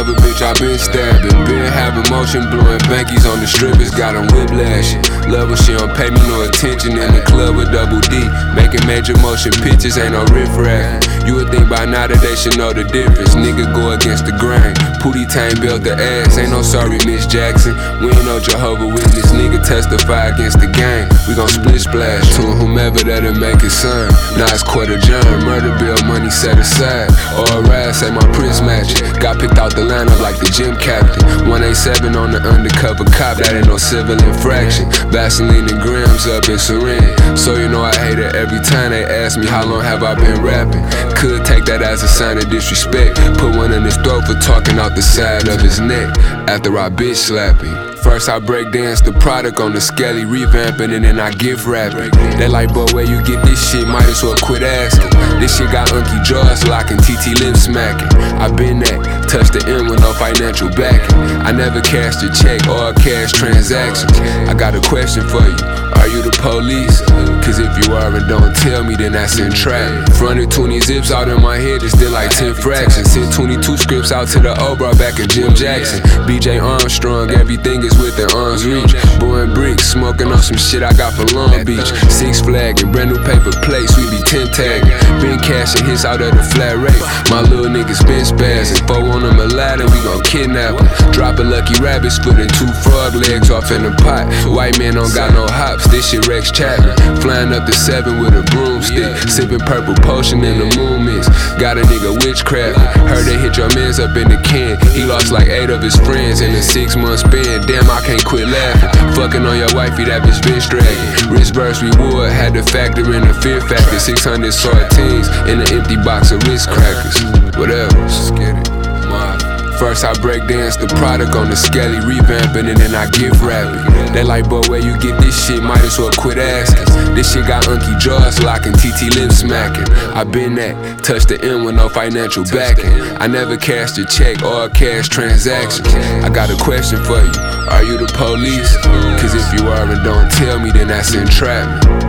a bitch, I been stabbing. Been having motion, blowing bankies on the strippers, got them whiplash. Love when she don't pay me no attention in the club with Double D. Making major motion pictures, ain't no riff-raff. You would think by now that they should know the difference. Nigga go against the grain. Pootie Tang built the ass, ain't no sorry Miss Jackson. We ain't no Jehovah Witness, nigga testify against the gang. We gon' split splash to whomever that'll make it sign. Now it's quarter John, murder bill, money set aside. All right, say my Prince match. Got picked out the lineup like the gym captain. 187 on the undercover cop, that ain't no civil infraction. Vaseline and grams up in syringe. So you know I hate it every time they ask me how long have I been rapping. Could take that as a sign of disrespect. Put one in his throat for talking out the side of his neck after I bitch slap him. First I break dance the product on the skelly, revamping and then I gift rapping. They like, but where you get this shit, might as well quit asking. This shit got unky jaws locking, TT lip smacking. I been that, touch the M with no financial backing. I never cashed a check or a cash transaction. I got a question for you, are you the police? Cause if you are and don't tell me, then that's in trap. Fronted 20 zips out in my head, it's still like 10 fractions. Sent 22 scripts out to the O, brought back a Jim Jackson. BJ Armstrong, everything is within arm's reach. Blowing bricks, smoking on some shit I got from Long Beach. Six flagging, brand new paper plates, we be 10 tagging. Been cashing hits out of the flat rate. My little niggas been spazzing. Four on them Aladdin, we gon' kidnap them. Dropping lucky rabbits, footing 2 frog legs off in the pot. White man don't got no hops, this shit Rex Chapman. Flying up to 7 with a broomstick. Sipping purple potion in the moon mix. Got a nigga witchcraft. Heard they hit your mans up in the can. He lost like 8 of his friends in a 6-month span. Damn, I can't quit laughing. Fucking on your wifey, that bitch been dragging. Wrist burst reward, had to factor in the fear factor. 600 sardines in an empty box of wrist crackers. Whatever, just get it. First I break dance the product on the skelly, revamping and then I gift rapping. They like, but where you get this shit, might as well quit asking. This shit got unky jaws locking, TT lip smacking. I been that, touch the M with no financial backing. I never cashed a check or a cash transaction. I got a question for you, are you the police? Cause if you are and don't tell me, then that's entrapment.